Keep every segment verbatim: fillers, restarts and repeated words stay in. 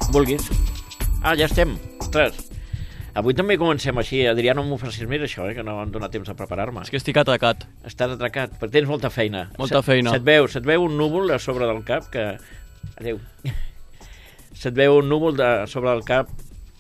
vulguis. Ah, ja estem. Ostres. Avui també comencem així. Adrià, no m'ho facis més, això, eh? Que no em dóna temps de preparar-me. És que estic atracat. Estàs atracat, però tens molta feina. Molta se, feina. Se't veu, se't veu un núvol a sobre del cap que... Adéu. Se't veu un núvol de sobre del cap.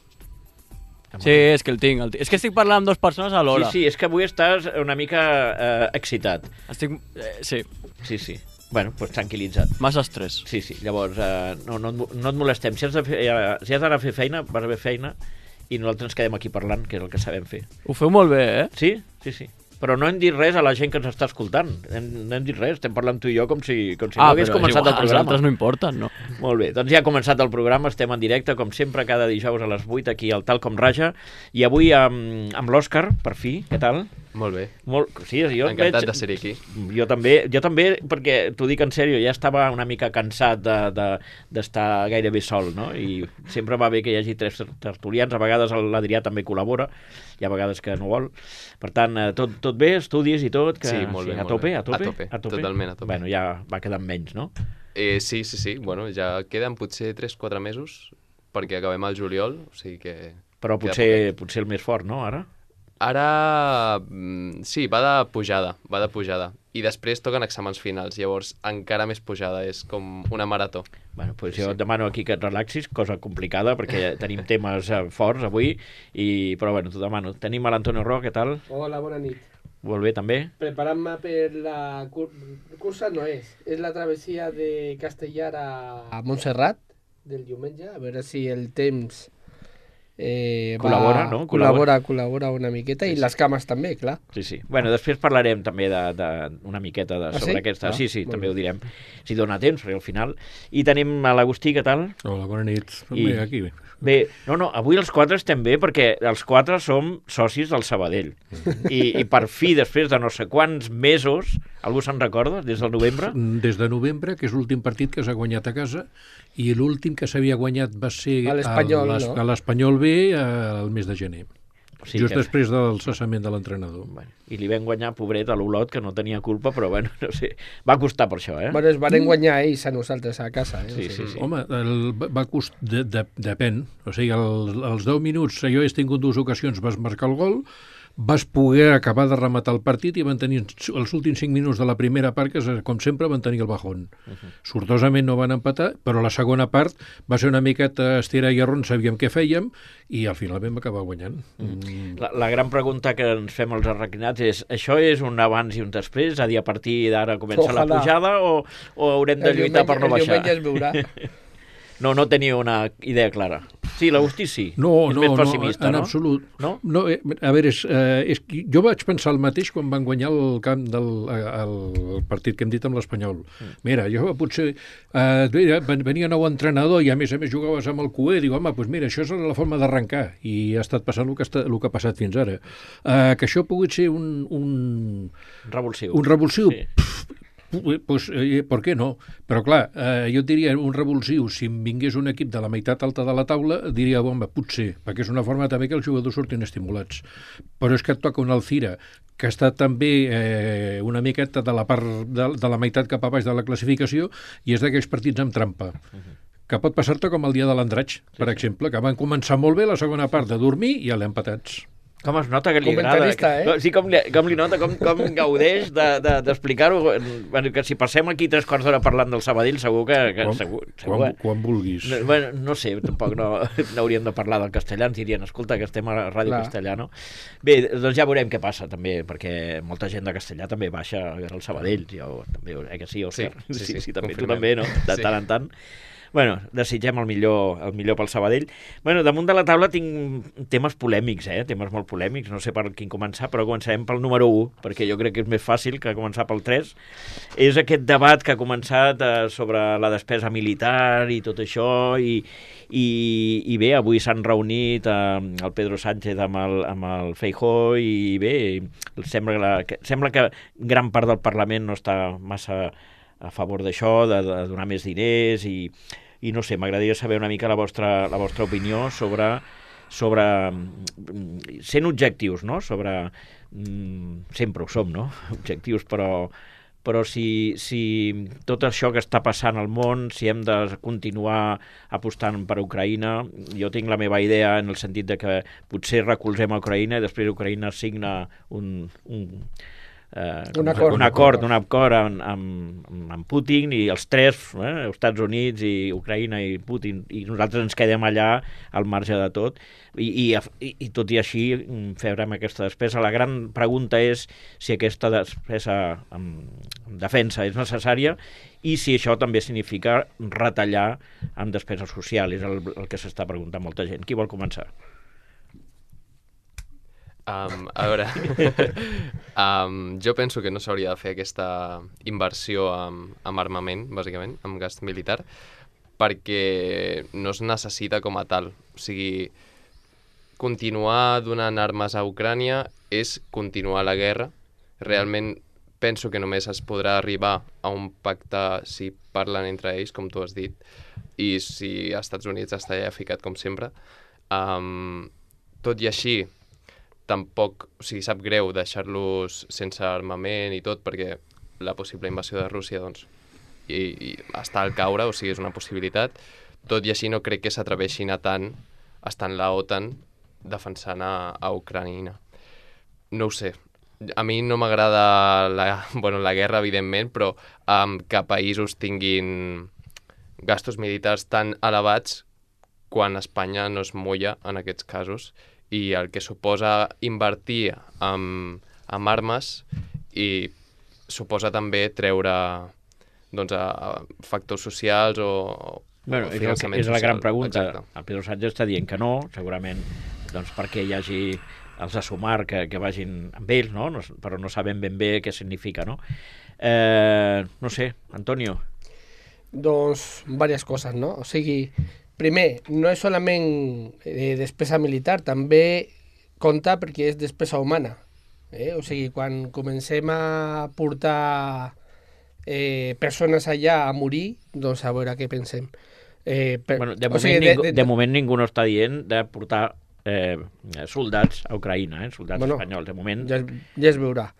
Sí, és que el tinc. El tinc. És que estic parlant amb dues persones alhora. Sí, sí, és que avui estàs una mica eh, excitat. Estic... Eh, sí. Sí, sí. Bueno, doncs tranquil·litza't. Massa estrès. Sí, sí. Llavors, eh, no, no, no et molestem. Si has de fer, eh, si has d'anar a fer feina, vas a fer feina i nosaltres ens quedem aquí parlant, que és el que sabem fer. Ho feu molt bé, eh? Sí, sí, sí. Però no hem dit res a la gent que ens està escoltant. Hem, no hem dit res, estem parlant tu i jo com si, com si ah, no hagués començat igual, el programa. Els altres no importen, no? Molt bé, doncs ja ha començat el programa, estem en directe, com sempre, cada dijous a les vuit, aquí al Tal Com Raja, i avui amb, amb l'Òscar, per fi, què tal? Molt bé. Molt, sí, jo Encantat veig, de ser aquí. Jo també, jo també, perquè t'ho dic en sèrio, ja estava una mica cansat d'estar de, de, gairebé sol, no? I sempre va bé que hi hagi tres tertulians, a vegades l'Adrià també col·labora, i a vegades que no vol. Per tant, tot, tot bé, estudis i tot? Que, sí, molt bé. Sí, a, molt tope, bé. a tope? A tope, a tope, totalment a tope. Bueno, ja va quedant menys, no? Eh, sí, sí, sí. Bueno, ja queden potser tres quatre mesos perquè acabem el juliol, o sigui que... Però potser, potser el més fort, no, ara? Ara, sí, va de pujada, va de pujada. I després toquen exàmens finals, llavors encara més pujada, és com una marató. Bueno, doncs jo sí. et demano aquí que et relaxis, cosa complicada, perquè tenim temes eh, forts avui, i, però bueno, t'ho demano. Tenim a l'Antonio Ro, què tal? Hola, bona nit. Molt bé, també? Preparant-me per la cur cursa, no és. És la travessia de Castellar a, a Montserrat del diumenge, a veure si el temps... Eh, col·labora, va, no? Col·labora, col·labora una miqueta, sí, i sí. Les cames també, clar. Sí, sí. Bueno, després parlarem també de, de una miqueta de, sobre ah, sí? aquesta... Ah, sí, sí, també bé. Ho direm. Si dona temps, perquè al final... I tenim a l'Agustí, què tal? Hola, bona nit. I... Bé, aquí bé. Bé, no, no, avui els quatre estem bé perquè els quatre som socis del Sabadell. I, i per fi, després de no sé quants mesos, algú se'n recorda, des del novembre? Des de novembre, que és l'últim partit que s'ha guanyat a casa, i l'últim que s'havia guanyat va ser a l'Espanyol, no? A l'Espanyol B el mes de gener. Sí, just que... després del cessament de l'entrenador. Bueno, i li vam guanyar, pobret, a l'Olot, que no tenia culpa, però bueno, no sé, va costar per això, eh? Bueno, es van guanyar ells a nosaltres a casa, eh? Sí, sí, sí. Home, el, va costar... De, de, depèn. O sigui, el, els deu minuts, jo he tingut dues ocasions, vas marcar el gol, vas poder acabar de rematar el partit i van tenir els últims cinc minuts de la primera part, que com sempre van tenir el bajón. Uh -huh. Sortosament no van empatar, però la segona part va ser una miqueta estira i arron, sabíem què fèiem, i al final vam acabar guanyant. Uh -huh. la, la gran pregunta que ens fem els arraquinats és, això és un abans i un després? És a dir, a partir d'ara comença Ojalà. la pujada o, o haurem de lluitar per no baixar? El diumenge es veurà. No, no tenia una idea clara. Sí, l'Agustí sí. No, és no, més pessimista, no, en no? absolut. No? No, eh, a veure, és, eh, és, jo vaig pensar el mateix quan van guanyar el camp del el, el partit que hem dit amb l'Espanyol. Mm. Mira, jo potser eh, venia nou entrenador i a més a més jugaves amb el Cué, dic, home, doncs mira, això és la forma d'arrencar, i ha estat passant el que, està, el que ha passat fins ara. Eh, que això pugui ser un... Un revulsiu. Un revulsiu. Sí. Pff, Pues, eh, per què no? Però clar, eh, jo diria un revulsiu, si em vingués un equip de la meitat alta de la taula, diria, bon, potser, perquè és una forma també que els jugadors surtin estimulats. Però és que et toca un Alcira, que està també eh, una miqueta de la part de, de la meitat cap a baix de la classificació, i és d'aquells partits amb trampa. Uh-huh. Que pot passar-te com el dia de l'Andratx, sí, per exemple, que van començar molt bé la segona part de dormir i a l'empatats. Com es nota que li agrada. Eh? Sí, com li, com li nota, com, com gaudeix d'explicar-ho. De, de, bueno, que si passem aquí tres quarts d'hora parlant del Sabadell, segur que... que quan, segur, segur, quan, eh? quan vulguis. No, bueno, no sé, tampoc no, no hauríem de parlar del castellà, ens dirien, escolta, que estem a Ràdio Clar. Castellà, no? Bé, doncs ja veurem què passa, també, perquè molta gent de castellà també baixa a veure el Sabadell. Jo també, eh que sí, Òscar? Sí, sí, sí, sí, sí també, confirmem. tu també, no? De sí. tant en tant. Bueno, desitgem el millor, el millor pel Sabadell. Bueno, damunt de la taula tinc temes polèmics, eh? Temes molt polèmics, no sé per quin començar, però començarem pel número u, perquè jo crec que és més fàcil que començar pel tres. És aquest debat que ha començat eh, sobre la despesa militar i tot això, i, i, i bé, avui s'han reunit eh, el Pedro Sánchez amb el, amb el Feijóo, i bé, sembla que, la, que, sembla que gran part del Parlament no està massa a favor d'això, de, de donar més diners, i, i no sé, m'agradaria saber una mica la vostra, la vostra opinió sobre, sobre sent objectius, no? Sobre, mm, sempre ho som, no? Objectius, però, però si, si tot això que està passant al món, si hem de continuar apostant per Ucraïna, jo tinc la meva idea en el sentit de que potser recolzem a Ucraïna i després Ucraïna signa un... un Eh, un acord, un acord, un acord amb, amb, amb Putin i els tres, eh, Estats Units i Ucraïna i Putin, i nosaltres ens quedem allà al marge de tot i, i, i tot i així farem aquesta despesa. La gran pregunta és si aquesta despesa en, en defensa és necessària i si això també significa retallar en despesa social, és el, el que s'està preguntant molta gent. Qui vol començar? Um, a veure, um, jo penso que no s'hauria de fer aquesta inversió amb, amb armament, bàsicament, amb gast militar, perquè no es necessita com a tal. O sigui, continuar donant armes a Ucrània és continuar la guerra. Realment penso que només es podrà arribar a un pacte si parlen entre ells, com tu has dit, i si els Estats Units està ja ficat com sempre. Um, tot i així, tampoc, o sigui, sap greu deixar-los sense armament i tot, perquè la possible invasió de Rússia, doncs, i, i està al caure, o sigui, és una possibilitat. Tot i així no crec que s'atreveixin a tant, estant la OTAN, defensant a, a Ucraïna. No ho sé. A mi no m'agrada la, bueno, la guerra, evidentment, però um, que països tinguin gastos militars tan elevats quan Espanya no es mulla en aquests casos, i el que suposa invertir en, en armes i suposa també treure doncs, a, a factors socials o, bueno, o és, finançament el, és la gran social. pregunta. Exacte. El Pedro Sánchez està dient que no, segurament doncs, perquè hi hagi els de Sumar que, que vagin amb ells, no? No, però no sabem ben bé què significa, no? Eh, no sé, Antonio. Doncs, diverses coses, no? O sigui, primer, no és solament eh, despesa militar, també compta perquè és despesa humana. Eh? O sigui, quan comencem a portar eh, persones allà a morir, doncs a veure què pensem. Eh, per, Bueno, de, o moment, sigui, ningú, de, de, de moment ningú no està dient de portar eh, soldats a Ucraïna, eh? Soldats bueno, espanyols. De moment... Ja, es- ja es veurà.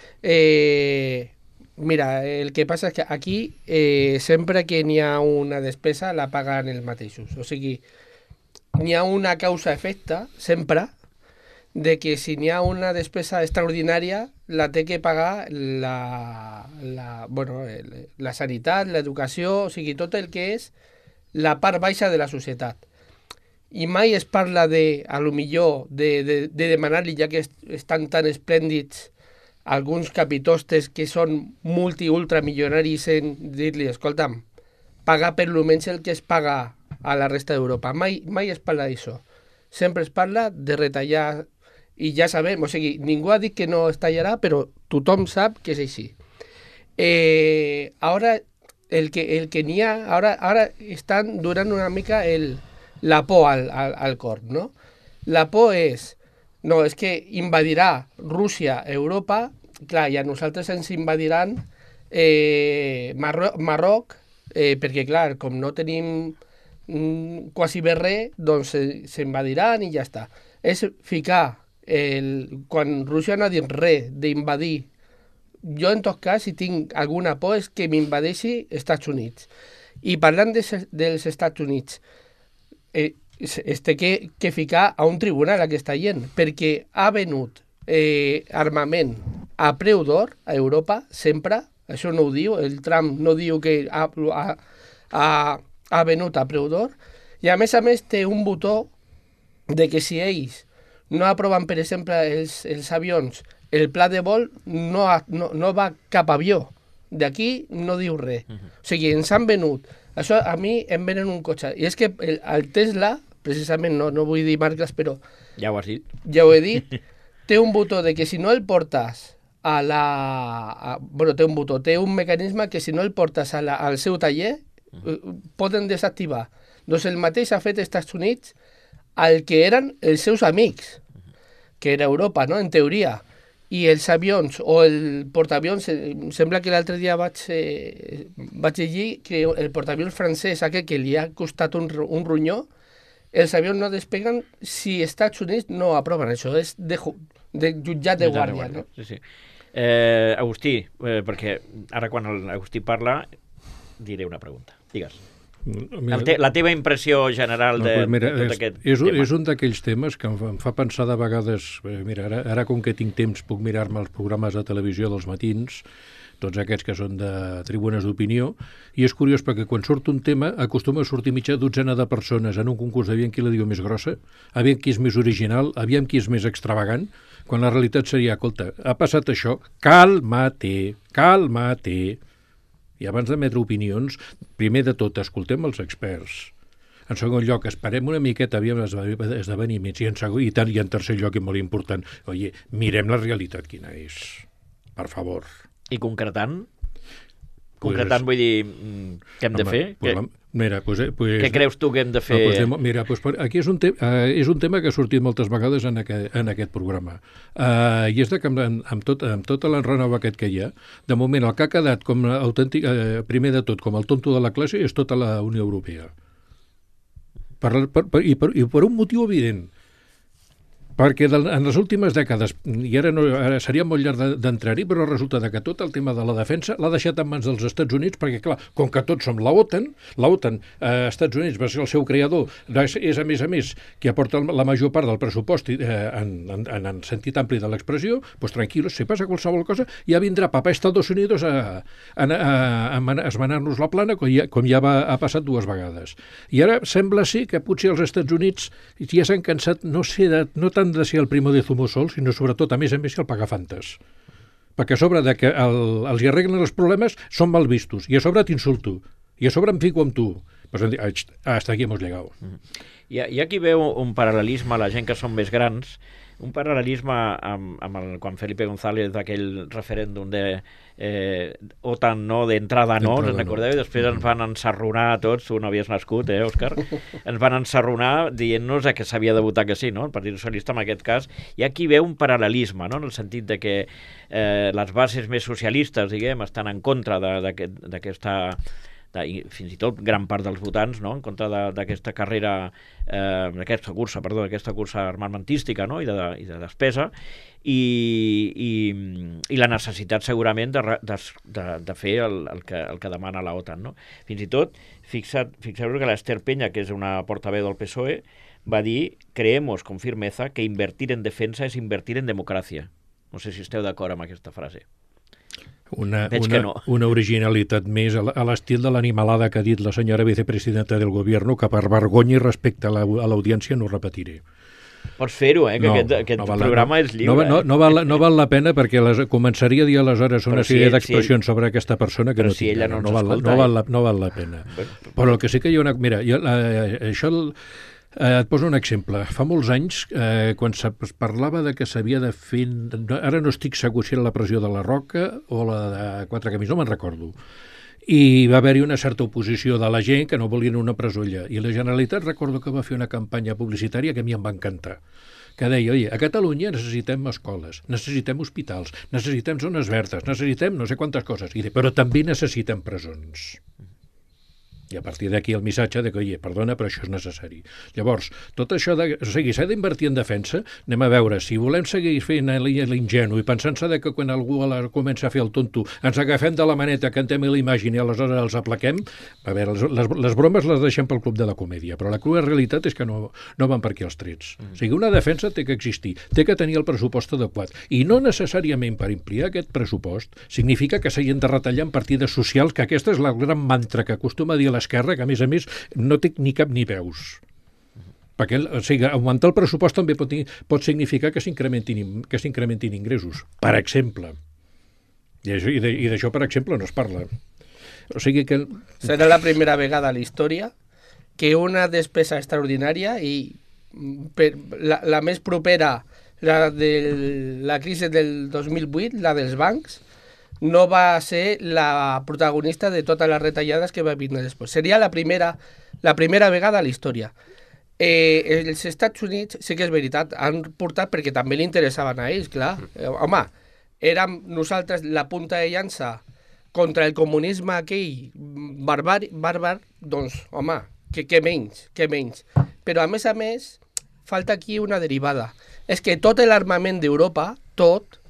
Eh, mira, el que passa és que aquí eh, sempre que n'hi ha una despesa la paguen els mateixos. O sigui, n'hi ha una causa-efecte, sempre, de que si n'hi ha una despesa extraordinària la té que pagar la, la, bueno, el- la sanitat, l'educació, o sigui, tot el que és la part baixa de la societat. I mai es parla de, a lo millor, de, de, de demanar-li, ja que est estan tan esplèndids, alguns capitostes que són multi-ultramilionaris en dir-li, escolta'm, pagar per lo menys el que es paga a la resta d'Europa. Mai, mai es parla d'això. Sempre es parla de retallar, i ja sabem, o sigui, ningú ha dit que no es tallarà, però tothom sap que és així. Eh, ara, el que, el que n'hi ha, ara, ara estan donant una mica el, la por al, al, al cor, no? La por és, no, és que invadirà Rússia Europa, clar, i a nosaltres ens invadiran eh, Marro Marroc, eh, perquè, clar, com no tenim mm, quasi bé res, doncs s'invadiran i ja està. És ficar, el, quan Rússia no ha dit res d'invadir, jo en tot cas, si tinc alguna por, és que m'invadeixi Estats Units. I parlant de, dels Estats Units, eh, es, es té que, que ficar a un tribunal aquesta gent, perquè ha venut eh, armament a preu d'or a Europa, sempre, això no ho diu, el Trump no diu que ha, ha, ha, ha venut a preu d'or, i a més a més té un botó de que si ells no aproven, per exemple, els, els avions, el pla de vol no, ha, no, no va cap avió. D'aquí no diu res. Uh -huh. O sigui, ens han venut. Això a mi em venen un cotxe. I és que el, el Tesla, precisament, no, no vull dir marques, però Ja ho has dit. ja ho he dit, té un botó de que si no el portes a la... A, bueno, té un botó, té un mecanisme que si no el portes a la, al seu taller, uh -huh. poden desactivar. Doncs el mateix ha fet Estats Units al que eren els seus amics, que era Europa, no?, en teoria. I els avions o el portaavions, em sembla que l'altre dia vaig, eh, vaig llegir que el portaavions francès, aquest que li ha costat un, un ronyó, els avions no despeguen si Estats Units no aproven això, és de, de jutjat de guàrdia, no? Sí, sí. Eh, Agustí, eh, perquè ara quan l'Agustí parla diré una pregunta. Digues. Mira, Te, la teva impressió general de, no, pues mira, de tot és, aquest és, tema. És un d'aquells temes que em fa, em fa pensar de vegades... Eh, mira, ara, ara com que tinc temps puc mirar-me els programes de televisió dels matins, tots aquests que són de tribunes d'opinió, i és curiós perquè quan surt un tema acostuma a sortir mitja dotzena de persones en un concurs aviam qui la diu més grossa, aviam qui és més original, aviam qui és més extravagant, quan la realitat seria, escolta, ha passat això, calma-te, calma-te. I abans d'emetre opinions, primer de tot, escoltem els experts. En segon lloc, esperem una miqueta, aviam esdeveniments, i en, segon, i, tant, i en tercer lloc, i molt important, oye, mirem la realitat quina és, per favor. I concretant? Pues, concretant vull dir, què hem de fer? Pues, que, la, mira, pues, pues, què creus tu que hem de fer? No, pues, de, mira, pues, aquí és un, te, uh, és un tema que ha sortit moltes vegades en aquest, en aquest programa. Uh, I és de que amb, amb, tot, amb tot l'enrenou aquest que hi ha, de moment el que ha quedat com autèntic, uh, primer de tot, com el tonto de la classe, és tota la Unió Europea. Per, per, per, i, per, I per un motiu evident. Perquè de, en les últimes dècades, i ara, no, ara seria molt llarg d'entrar-hi, però resulta que tot el tema de la defensa l'ha deixat en mans dels Estats Units, perquè, clar, com que tots som la OTAN, la OTAN, eh, Estats Units va ser el seu creador, és, és a més a més qui aporta la major part del pressupost eh, en, en, en sentit ampli de l'expressió, doncs tranquil·los, si passa qualsevol cosa, ja vindrà papà Estados Unidos a, a, a, a esmenar-nos la plana, com ja, com ja va, ha passat dues vegades. I ara sembla ser que potser els Estats Units ja s'han cansat, no sé, de, no tant de ser el primo de Zumo sol, sinó sobretot, a més a més, el pagafantes. Perquè a sobre de que el, els hi arreglen els problemes, són mal vistos. I a sobre t'insulto. I a sobre em fico amb tu. Pues, hasta aquí hemos llegado. Hi ha, hi ha qui veu un paral·lelisme a la gent que són més grans, un paral·lelisme amb, amb el, quan Felipe González d'aquell referèndum de eh, OTAN no, d'entrada no, us en recordeu? I després ens van ensarronar a tots, tu no havies nascut, eh, Òscar? Ens van ensarronar dient-nos que s'havia de votar que sí, no? El Partit Socialista en aquest cas. Hi ha qui veu un paral·lelisme, no? En el sentit de que eh, les bases més socialistes, diguem, estan en contra d'aquesta... De, i fins i tot gran part dels votants, no? En contra d'aquesta carrera, eh, d'aquesta cursa, perdó, d'aquesta cursa armamentística, no? I, de, i de despesa, i, i, i la necessitat segurament de, de, de, de fer el, el, que, el que demana la OTAN, no? Fins i tot, fixa't, fixeu-vos que l'Ester Peña, que és una portaveu del P S O E, va dir, creemos con firmeza que invertir en defensa es invertir en democracia. No sé si esteu d'acord amb aquesta frase. Una, Veig una, que no. una originalitat més a l'estil de l'animalada que ha dit la senyora vicepresidenta del Gobierno, que per vergonya i respecte a l'audiència no ho repetiré. Pots fer-ho, eh? Que no, aquest, aquest no val, programa no, és lliure. No, no, no, val, no val la pena perquè les, començaria a dir aleshores una si sèrie ell- d'expressions si ell- sobre aquesta persona que però no si tinc ella ganes. no ens no, val, escolta, no, val eh? la, no val la pena. Bueno, Però el que sí que hi ha una... Mira, jo, eh, això... El, eh, et poso un exemple. Fa molts anys, eh, quan se parlava de que s'havia de fer... No, ara no estic segur si era la pressió de la Roca o la de Quatre Camins, no me'n recordo. I va haver-hi una certa oposició de la gent que no volien una presó-lla. I la Generalitat recordo que va fer una campanya publicitària que a mi em va encantar, que deia, oi, a Catalunya necessitem escoles, necessitem hospitals, necessitem zones verdes, necessitem no sé quantes coses, i de, però també necessitem presons. I a partir d'aquí el missatge de que, oi, perdona, però això és necessari. Llavors, tot això, de, o sigui, s'ha d'invertir en defensa, anem a veure, si volem seguir fent l'ingenu i pensant-se que quan algú comença a fer el tonto ens agafem de la maneta, cantem la imatge i aleshores els aplaquem, a veure, les, les, les bromes les deixem pel club de la comèdia, però la crua realitat és que no, no van per aquí els trets. Mm. O sigui, una defensa té que existir, té que tenir el pressupost adequat, i no necessàriament per ampliar aquest pressupost significa que s'hagin de retallar en partides socials, que aquesta és la gran mantra que acostuma a dir l'esquerra, que a més a més no té ni cap ni peus. Perquè, o sigui, augmentar el pressupost també pot, pot significar que s'incrementin que s'incrementin ingressos, per exemple. I d'això, per exemple, no es parla. O sigui que... Serà la primera vegada a la història que una despesa extraordinària i per, la, la més propera, la de la crisi del dos mil vuit, la dels bancs, no va ser la protagonista de totes les retallades que va vindre després. Seria la primera, la primera vegada a la història. Eh, els Estats Units, sí que és veritat, han portat perquè també li interessaven a ells, clar. Eh, home, érem nosaltres la punta de llança contra el comunisme aquell bàrbar, bàrbar doncs, home, que, que menys, que menys. Però, a més a més, falta aquí una derivada. És que tot l'armament d'Europa, tot,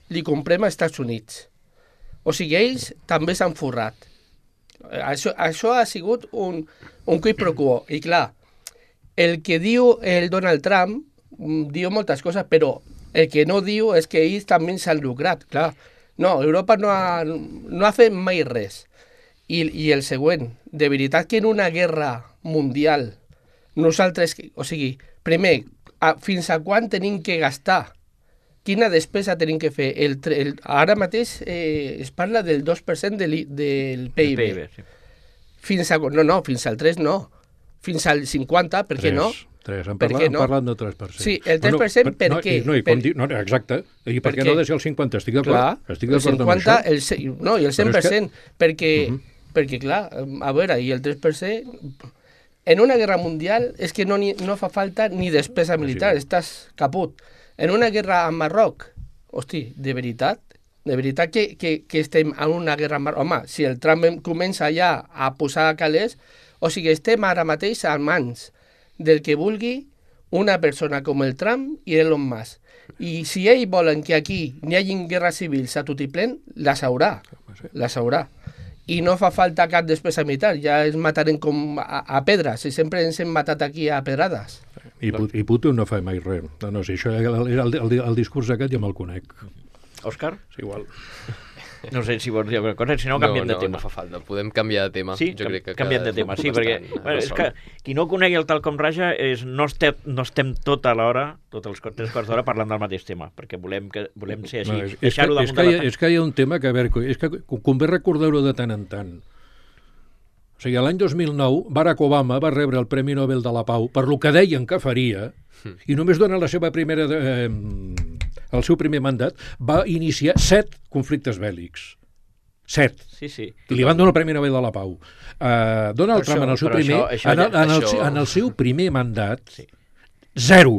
li comprem als Estats Units. O sigui, ells també s'han forrat. Això, això ha sigut un, un quid pro quo. I clar, el que diu el Donald Trump diu moltes coses, però el que no diu és que ells també s'han lucrat, clar. No, Europa no ha, no ha fet mai res. I, I el següent, de veritat que en una guerra mundial nosaltres, o sigui, primer, a, fins a quan tenim que gastar? Quina despesa tenim que fer? El, el, ara mateix eh, es parla del dos per cent del, del P I B. P I B, sí. Fins a, no, no, fins al tres no. Fins al cinquanta, per què no? tres, han Per parlat, què han no? parlat de tres per cent. Sí, el tres per cent, per no, què? i- No, i Per- com di, no, exacte. I per, Per què què? no ha de ser el cinquanta? Estic d'acord. Clar, Estic el d'acord amb cinquanta, això. el, ce- no, i el cent per cent, perquè, Mhm. perquè, clar, a veure, i el tres per cent, en una guerra mundial és que no, ni, no fa falta ni despesa militar, sí. estàs caput. En una guerra amb Marroc, hosti, de veritat, de veritat que, que, que estem en una guerra amb Marroc. Home, si el Trump em comença ja a posar calés, o sigui, estem ara mateix a mans del que vulgui una persona com el Trump i Elon Musk. I si ells volen que aquí n'hi hagi guerres civils a tot i plen, les haurà, les haurà. I no fa falta cap despesa militar, ja ens matarem com a, a pedres, i sempre ens hem matat aquí a pedrades. I, Put- I Putin no fa mai res. No, no, si això, el, el, el, el discurs aquest ja me'l conec. Òscar? És igual. No sé si vols dir alguna cosa, si no, No, canviem no, de tema. no fa falta. Podem canviar de tema. Sí, jo crec que canviem de queda tema, sí, bastant perquè bueno, és resolt. que qui no conegui el tal com raja és, no, estem, no estem tota l'hora, tots els tres quarts d'hora parlant del mateix tema, perquè volem, que, volem ser així, No, és, és, que, deixar-ho és, damunt que de hi, la taula. és que hi ha un tema que, a veure, és que convé recordar-ho de tant en tant. O sigui, l'any dos mil nou, Barack Obama va rebre el Premi Nobel de la Pau per lo que deien que faria, i només durant la seva primera, eh, el seu primer mandat, va iniciar set conflictes bèl·lics. Set. Sí, sí. I li van donar el Premi Nobel de la Pau. Uh, Donald Però Trump, això- en el seu però primer, això- això en, el, ja- en, el, això- en el seu primer mandat, Sí. zero.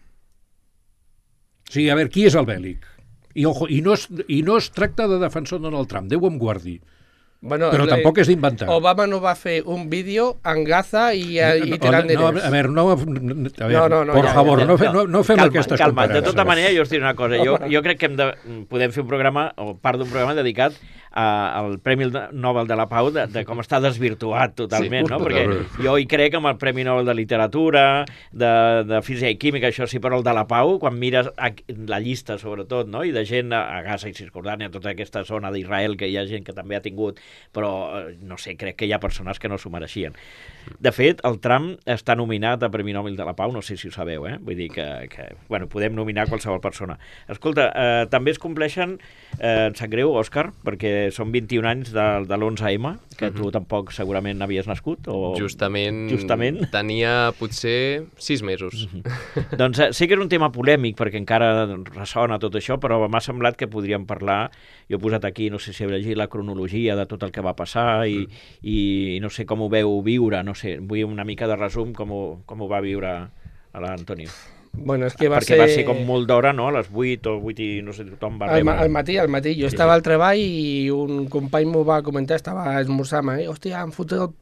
O sigui, a veure, qui és el bèl·lic? I, ojo, i, no es, I no es tracta de defensor de Donald Trump, Déu em guardi. Bueno, Però le- tampoc és d'inventar. Obama no va fer un vídeo en Gaza i, i tirant no, diners. a veure, no, a veure, No, no, no, por ja, favor, ja, no, fe, no, no fem calma, aquestes calma. De comparances. tota manera, jo us diré una cosa. Jo, jo crec que hem de, podem fer un programa, o part d'un programa dedicat a, al Premi Nobel de la Pau, de, de com està desvirtuat totalment, Sí, no? totalment. Perquè jo hi crec amb el Premi Nobel de Literatura, de, de Física i Química, això sí, però el de la Pau, quan mires a, la llista, sobretot, no? I de gent a, a Gaza i Cisjordània, tota aquesta zona d'Israel, que hi ha gent que també ha tingut, però, eh, no sé, crec que hi ha persones que no s'ho mereixien. De fet, el Trump està nominat a Premi Nobel de la Pau, no sé si ho sabeu, eh? Vull dir que, que bueno, podem nominar qualsevol persona. Escolta, eh, també es compleixen, eh, em sap greu, Òscar, perquè són vint-i-un anys de, de l'onze ema, que tu tampoc segurament havies nascut, o... Justament, Justament. tenia potser sis mesos. Doncs eh, sé que és un tema polèmic, perquè encara ressona tot això, però m'ha semblat que podríem parlar, jo he posat aquí, no sé si heu llegit la cronologia de tot el que va passar i, mm. i, i no sé com ho veu viure, no sé, vull una mica de resum com ho, com ho va viure a l'Antonio. Bueno, és que va Perquè ser... va ser com molt d'hora, no? A les vuit o vuit i no sé, tothom va Al, ma rebre. al matí, al matí. Jo Sí, estava sí. al treball i un company m'ho va comentar, estava esmorzant, eh? Hòstia, han fotut...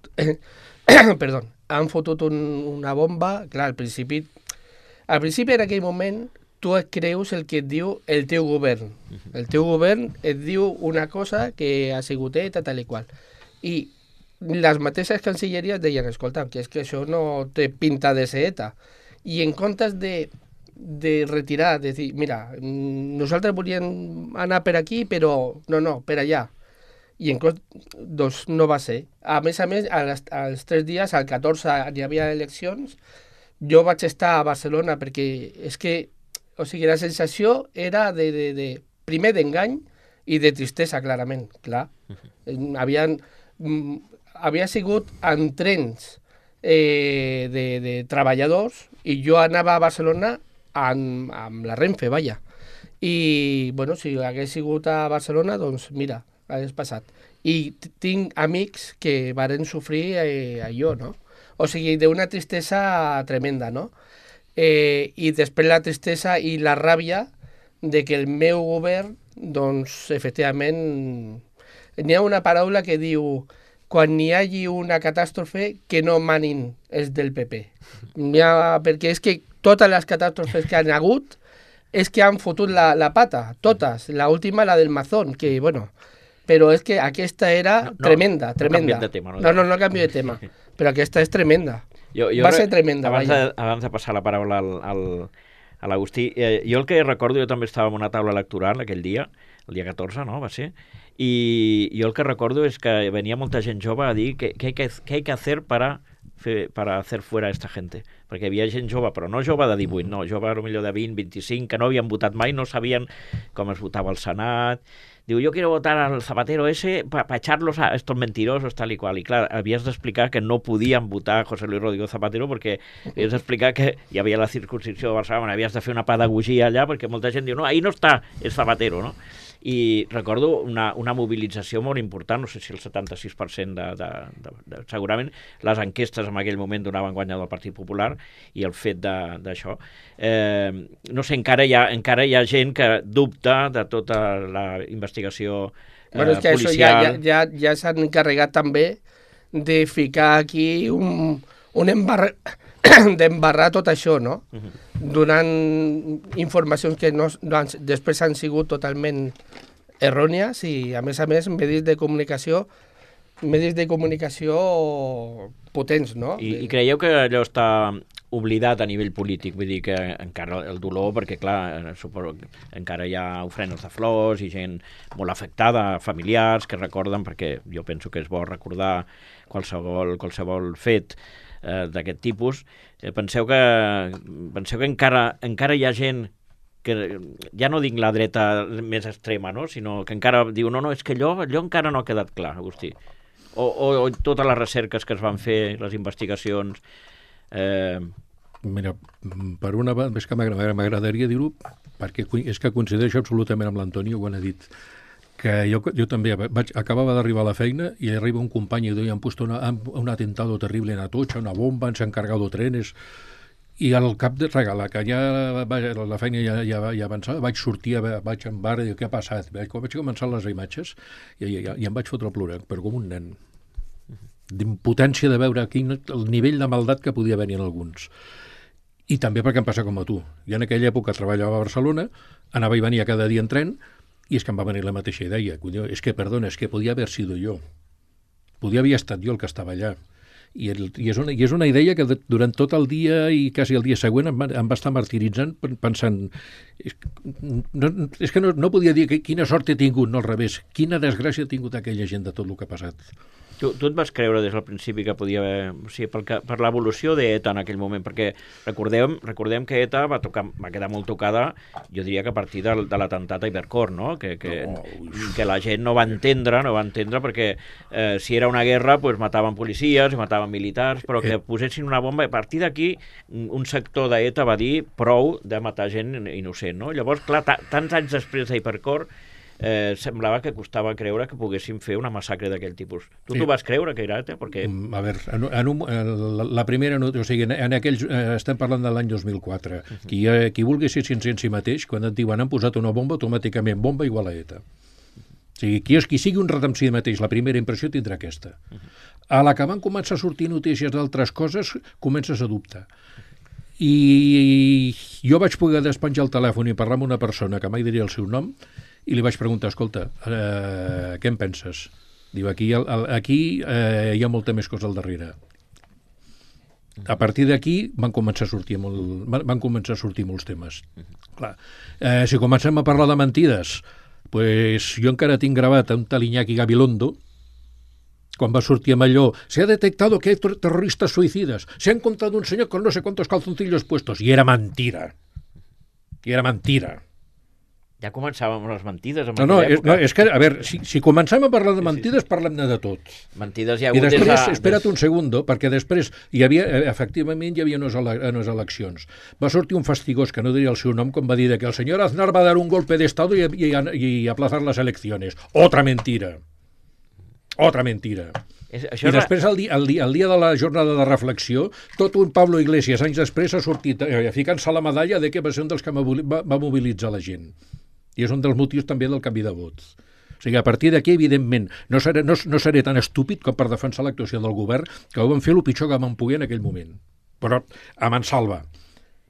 Perdó, han fotut un, una bomba. Clar, al principi... Al principi, en aquell moment, tu et creus el que et diu el teu govern. El teu govern et diu una cosa que ha sigut eta, tal i qual. I les mateixes cancelleries deien, escolta, que és que això no té pinta de ser eta. I en comptes de, de retirar, de dir, mira, mm, nosaltres volíem anar per aquí, però no, no, per allà. I en comptes, doncs no va ser. A més a més, als, als tres dies, al catorze, hi havia eleccions, jo vaig estar a Barcelona perquè és que, o sigui, la sensació era de, de, de primer d'engany i de tristesa, clarament, clar. Havien, mm, havia sigut en trens eh, de, de treballadors i jo anava a Barcelona amb, amb la Renfe, vaja. I, bueno, si hagués sigut a Barcelona, doncs mira, hagués passat. I tinc amics que varen sofrir eh, allò, no? O sigui, d'una tristesa tremenda, no? Eh, I després la tristesa i la ràbia de que el meu govern, doncs, efectivament, n'hi ha una paraula que diu quan hi hagi una catàstrofe que no manin els del P P. Ha, perquè és que totes les catàstrofes que han hagut és que han fotut la, la pata, totes. La última, la del Mazón, que, bueno... Però és que aquesta era no, no, tremenda, no tremenda. De tema, no, no, no, no canvio de tema. Però aquesta és tremenda. Jo, jo Va ser tremenda, abans vaja. de, abans de passar la paraula al, al, a l'Agustí, eh, jo el que recordo, jo també estava en una taula electoral aquell dia, el dia catorze, no?, va ser, i jo el que recordo és que venia molta gent jove a dir que, que, hay, que, que hay que hacer para, fer, para hacer fuera esta gente, perquè hi havia gent jove, però no jove de divuit, no, jove potser de vint, vint-i-cinc, que no havien votat mai, no sabien com es votava al Senat. Diu, yo quiero votar al Zapatero ese para pa echarlos a estos mentirosos, tal y cual. Y claro, havies d'explicar que no podien votar a José Luis Rodrigo Zapatero perquè havies d'explicar que hi havia la circunscripció de Barcelona, havies de fer una pedagogia allà perquè molta gent diu, no, ahí no està, és Zapatero, no? I recordo una, una mobilització molt important, no sé si el setanta-sis per cent de, de, de, de... Segurament les enquestes en aquell moment donaven guanyador al Partit Popular i el fet d'això. Eh, no sé, encara hi, ha, encara hi ha gent que dubta de tota la investigació eh, bueno, és que policial. Això ja, ja, ja, ja s'han encarregat també de ficar aquí un, un embarra... d'embarrar tot això, no? Uh-huh. Donant informacions que no, no han, després han sigut totalment errònies i, a més a més, medis de comunicació medis de comunicació potents, no? I, i creieu que allò està oblidat a nivell polític? Vull dir que encara el dolor, perquè clar, suposo que encara hi ha ofrenes de flors i gent molt afectada, familiars que recorden, perquè jo penso que és bo recordar qualsevol, qualsevol fet eh, d'aquest tipus. Eh, penseu que, penseu que encara, encara hi ha gent que ja no dic la dreta més extrema, no? Sinó que encara diu, no, no, és que allò, allò encara no ha quedat clar, Agustí. O, o, o totes les recerques que es van fer, les investigacions... Eh... Mira, per una banda, és que m'agradaria dir-ho, perquè és que coincideixo absolutament amb l'Antonio, ho han dit, que jo, jo també vaig, acabava d'arribar a la feina i arriba un company i diu, han puesto una, un atentado terrible en Atocha, una bomba, ens han cargado trenes... I al cap de regala, que ja la feina ja, ja, ja avançava, vaig sortir, vaig en bar i dic, què ha passat? Vaig començar les imatges i, i, i em vaig fotre a plorar, però com un nen. D'impotència de veure quin, el nivell de maldat que podia haver-hi en alguns. I també perquè em passa com a tu. Jo en aquella època treballava a Barcelona, anava i venia cada dia en tren, i és que em va venir la mateixa idea. És que, perdona, és que podia haver sido jo. Podia haver estat jo el que estava allà. I, el, i, és una, i és una idea que durant tot el dia i quasi el dia següent em va, em va estar martiritzant pensant és, no, és que no, no podia dir que, quina sort he tingut, no al revés, quina desgràcia ha tingut aquella gent de tot el que ha passat. Tu, tu et vas creure des del principi que podia haver... O sigui, per, per l'evolució d'ETA en aquell moment, perquè recordem, recordem que ETA va, tocar, va quedar molt tocada, jo diria que a partir de, de l'atemptat a Ibercor, no? Que, que, no, que la gent no va entendre, no va entendre perquè eh, si era una guerra pues, mataven policies i mataven militars, però que posessin una bomba. A partir d'aquí, un sector d'ETA va dir prou de matar gent innocent, no? Llavors, clar, tants anys després d'Hipercor, Eh, semblava que costava creure que poguéssim fer una massacre d'aquell tipus. Tu t'ho vas creure que era ETA? Perquè... A veure, en, en un, la, la primera, o sigui, en, en aquells, eh, estem parlant de l'any dos mil quatre. Uh-huh. Qui, eh, qui vulgui ser sincer en si mateix, quan et diuen han posat una bomba, automàticament bomba igual a ETA. O sigui, qui, és, qui sigui un ret amb si mateix, la primera impressió tindrà aquesta. Uh-huh. A la que van començar a sortir notícies d'altres coses, comences a dubtar. I jo vaig poder despenjar el telèfon i parlar amb una persona que mai diria el seu nom, i li vaig preguntar, escolta, eh, què en penses? Diu, aquí, aquí eh, hi ha molta més cosa al darrere. A partir d'aquí van començar a sortir molt, van començar a sortir molts temes. Clar, eh, si comencem a parlar de mentides, pues jo encara tinc gravat un tal Iñaki Gabilondo, quan va sortir amb allò, se ha detectado que hay terroristas suicidas, se ha encontrado un señor con no sé cuántos calzoncillos puestos, i era mentira. I era mentira. Ja començàvem amb les mentides. No, no, és, no, és que, a veure, si, si comencem a parlar de mentides, sí, sí, parlem de tot. Mentides hi ha hagut... I després, des de... espera't un segundo, perquè després hi havia, efectivament, hi havia unes, ele unes eleccions. Va sortir un fastigós, que no diria el seu nom, com va dir que el senyor Aznar va dar un golpe de estado y, y, y aplazar las elecciones. Otra mentira. Otra mentira. És, I després, el dia, el, dia, el dia de la jornada de reflexió, tot un Pablo Iglesias, anys després, ha sortit eh, ficant-se la medalla de que va ser un dels que va, va mobilitzar la gent. I és un dels motius també del canvi de vots. O sigui, a partir d'aquí, evidentment, no seré, no, no seré tan estúpid com per defensar l'actuació del govern, que ho van fer el pitjor que van poder en aquell moment. Però a mansalva.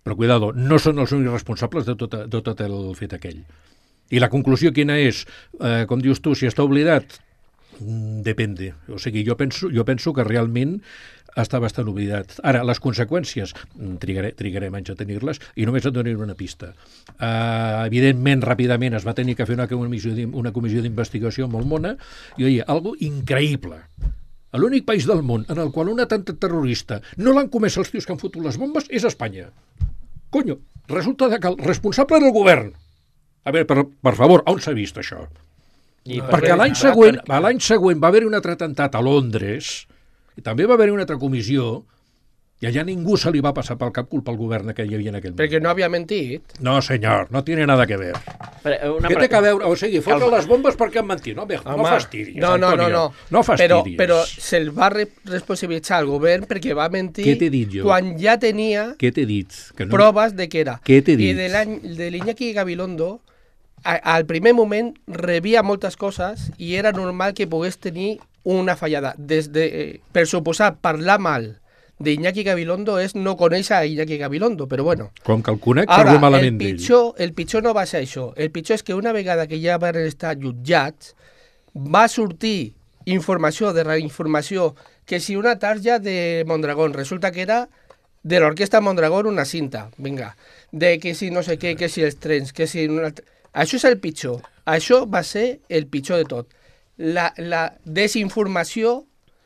Però, cuidado, no són els únics responsables de tot, de tot el fet aquell. I la conclusió quina és? Eh, com dius tu, si està oblidat, mm, depende. O sigui, jo penso, jo penso que realment està bastant oblidat. Ara, les conseqüències, trigaré, trigarem anys a tenir-les, i només et donaré una pista. Uh, evidentment, ràpidament es va tenir que fer una comissió, una comissió d'investigació molt mona, i oye, algo increïble. L'únic país del món en el qual un atemptat terrorista no l'han comès els tios que han fotut les bombes és Espanya. Conyo, resulta que el responsable del govern... A veure, per, per favor, on s'ha vist això? I No, perquè l'any següent, perquè... l'any següent va haver un altre atemptat a Londres, i també va haver una altra comissió, i allà ningú se li va passar pel cap culpa al govern que hi havia en aquell moment. Perquè no havia mentit. No, senyor, no tiene nada que ver. Una Què té que veure? O sigui, fotre les bombes perquè han mentit. No, no Home, fastidis, no, no, no, no. No fastidis. Però, però se'l va re responsabilitzar al govern perquè va mentir Què t'he dit jo? quan ja tenia Què t'he dit? Que no... proves de que era. Què t'he dit? I de l'any- de l'Iñaki Gabilondo, a, al primer moment rebia moltes coses i era normal que pogués tenir una fallada. Des de, eh, per suposar, parlar mal d'Iñaki Gabilondo és no conèixer a Iñaki Gabilondo, però bueno. Com que el conec, Ara, parlo el malament d'ell. pitjor, el pitjor no va ser això. El pitjor és que una vegada que ja van estar jutjats, va sortir informació de reinformació que si una tarja de Mondragón resulta que era de l'orquestra Mondragón una cinta, vinga, de que si no sé què, que si els trens, que si... Una... Això és el pitjor. Això va ser el pitjor de tot. La, la desinformació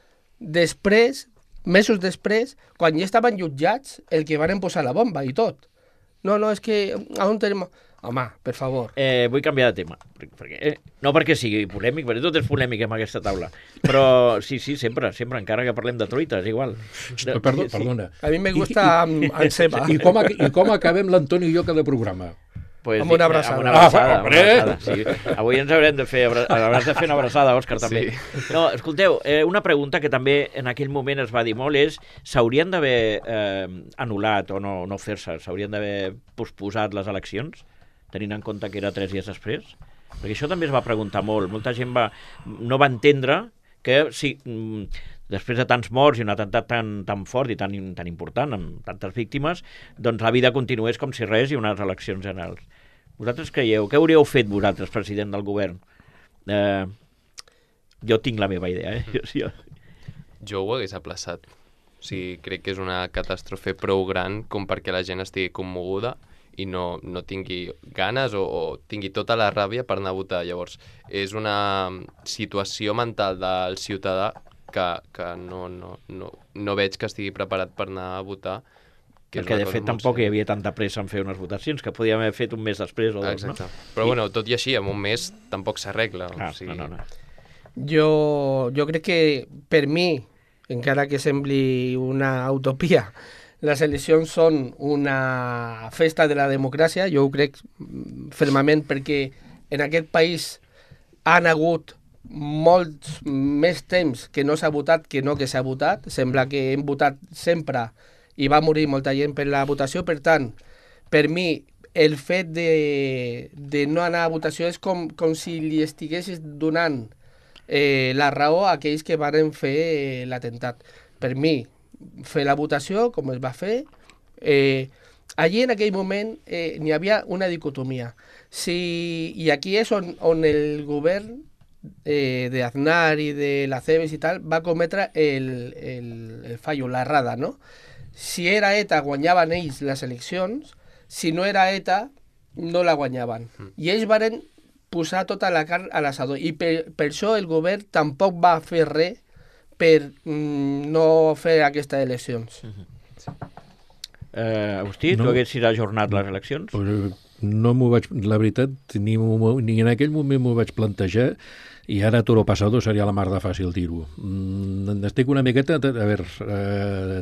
després, mesos després, quan ja estaven jutjats, el que van posar la bomba i tot. No, no, és que... On tenim... Home, per favor. Eh, vull canviar de tema. Perquè, eh, no perquè sigui polèmic, perquè tot és polèmic amb aquesta taula. Però sí, sí, sempre, sempre, encara que parlem de truites, igual. De, Perdó, perdona. A mi me gusta amb, amb ceba. I com, I com acabem l'Antoni i jo cada programa? Pues, Amb una abraçada. Amb una abraçada, Ah, amb una abraçada, sí. Avui ens haurem de fer, hauràs de fer una abraçada, Òscar, també. Sí. No, escolteu, eh, una pregunta que també en aquell moment es va dir molt és, s'haurien d'haver eh, anul·lat o no, no fer-se, s'haurien d'haver posposat les eleccions, tenint en compte que era tres dies després? Perquè això també es va preguntar molt. Molta gent va, no va entendre que si... després de tants morts i un atemptat tan, tan fort i tan, tan important, amb tantes víctimes, doncs la vida continués com si res i unes eleccions generals. Vosaltres creieu? Què hauríeu fet vosaltres, president del govern? Eh, jo tinc la meva idea, eh? Jo, Jo ho hagués aplaçat. O sigui, crec que és una catàstrofe prou gran com perquè la gent estigui commoguda i no, no tingui ganes o, o tingui tota la ràbia per anar a votar. Llavors, és una situació mental del ciutadà que, que no, no, no, no veig que estigui preparat per anar a votar. Que perquè de fet tampoc hi havia tanta pressa en fer unes votacions, que podíem haver fet un mes després o dos, Exacte. no? Però bueno, tot i així, en un mes tampoc s'arregla. Ah, o sigui... no, no, no. Jo, jo crec que per mi, encara que sembli una utopia, les eleccions són una festa de la democràcia, jo ho crec fermament perquè en aquest país han hagut molts més temps que no s'ha votat que no que s'ha votat. Sembla que hem votat sempre i va morir molta gent per la votació. Per tant, per mi, el fet de, de no anar a votació és com, com si li estiguessis donant eh, la raó a aquells que varen fer eh, l'atemptat. Per mi, fer la votació, com es va fer, eh, allí en aquell moment eh, n'hi havia una dicotomia. Si, I aquí és on, on el govern eh, de Aznar i de la Cebes i tal va cometre el, el, el fallo, l'errada, no? Si era ETA guanyaven ells les eleccions, si no era ETA no la guanyaven. Mm. I ells varen posar tota la carn a l'assador i per, per això el govern tampoc va fer res per mm, no fer aquestes eleccions. Mm-hmm. Eh, Agustí, No. tu haguessis ajornat les eleccions? Pues, no m'ho vaig, la veritat, ni, ni en aquell moment m'ho vaig plantejar i ara toro pasado seria la mar de fàcil dir-ho. Mm, estic una miqueta, a veure, eh,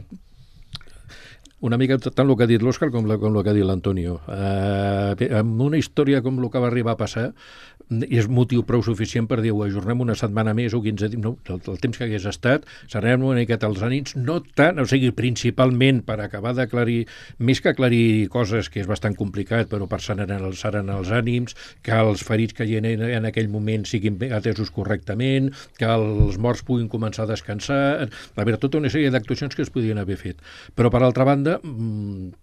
una mica tant el que ha dit l'Òscar com, la, com el que ha dit l'Antonio. Eh, amb una història com el que va arribar a passar, i és motiu prou suficient per dir ho ajornem una setmana més o quinze dies, no, el, el temps que hagués estat, serem una miqueta els ànims, no tant, o sigui, principalment per acabar d'aclarir, més que aclarir coses que és bastant complicat, però per sanar els, els ànims, que els ferits que hi ha en aquell moment siguin atesos correctament, que els morts puguin començar a descansar, a veure, tota una sèrie d'actuacions que es podien haver fet. Però, per altra banda,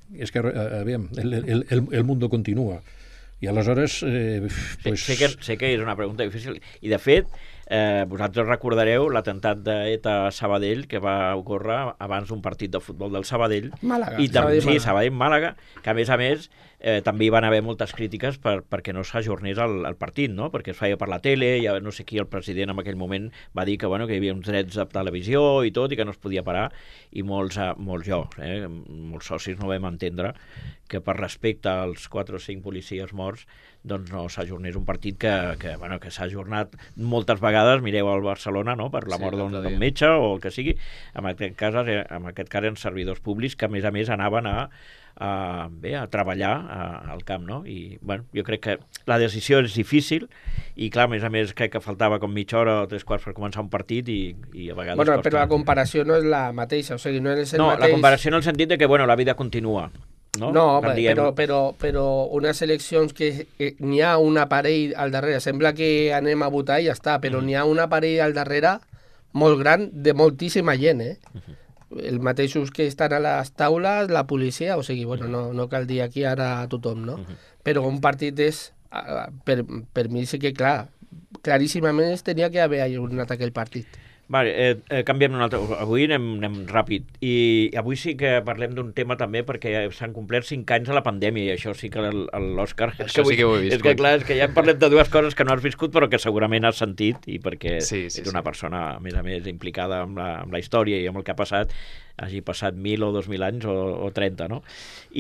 és que, eh, aviam, el, el, el, el mundo continua. I aleshores, eh, pues... sé, sé, que, sé que és una pregunta difícil. I, de fet, eh, vosaltres recordareu l'atemptat d'ETA a Sabadell, que va ocórrer abans d'un partit de futbol del Sabadell. Màlaga. I també, Sabadell, sí, Màlaga. Sabadell-Màlaga, que a més a més eh, també hi van haver moltes crítiques per, perquè no s'ajornés el, el partit, no? Perquè es feia per la tele, i no sé qui, el president en aquell moment va dir que, bueno, que hi havia uns drets de televisió i tot, i que no es podia parar, i molts, eh, molts jo, eh, molts socis no vam entendre que per respecte als quatre o cinc policies morts doncs no s'ajornés un partit que, que, bueno, que s'ha ajornat moltes vegades. Mireu al Barcelona, no?, per la Sí, mort d'un l'altre d'un dia. metge o el que sigui. En aquest cas, eh, en aquest cas eren servidors públics que a més a més anaven a, a, bé, a treballar a, al camp, no? I bueno, jo crec que la decisió és difícil i clar, a més a més crec que faltava com mitja hora o tres quarts per començar un partit i, i a vegades Bueno, costa. però la comparació no és la mateixa, o sigui, no és el No, mateix... la comparació en el sentit de que, bueno, la vida continua. No, No, Quan però, diem- però, però, però unes eleccions que eh, n'hi ha un aparell al darrere, sembla que anem a votar i ja està, però n'hi ha un aparell al darrere molt gran de moltíssima gent, eh? Els mateixos que estan a les taules, la policia, o sigui, bueno, no, no cal dir aquí ara a tothom, no? Però un partit és, ah, per, per mi sí que clar, claríssimament es tenia que haver ajornat aquell partit. Vale, eh, eh, canviem un altre. Avui anem, anem ràpid. I avui sí que parlem d'un tema també perquè s'han complert cinc anys a la pandèmia i això sí que el- el- l'Òscar... és Això sí que ho he És viscut. que clar, és que ja hem parlat de dues coses que no has viscut però que segurament has sentit i perquè Sí, sí, ets una sí. persona, a més a més, implicada amb la, amb la història i amb el que ha passat, hagi passat mil o dos mil anys o, o trenta, no?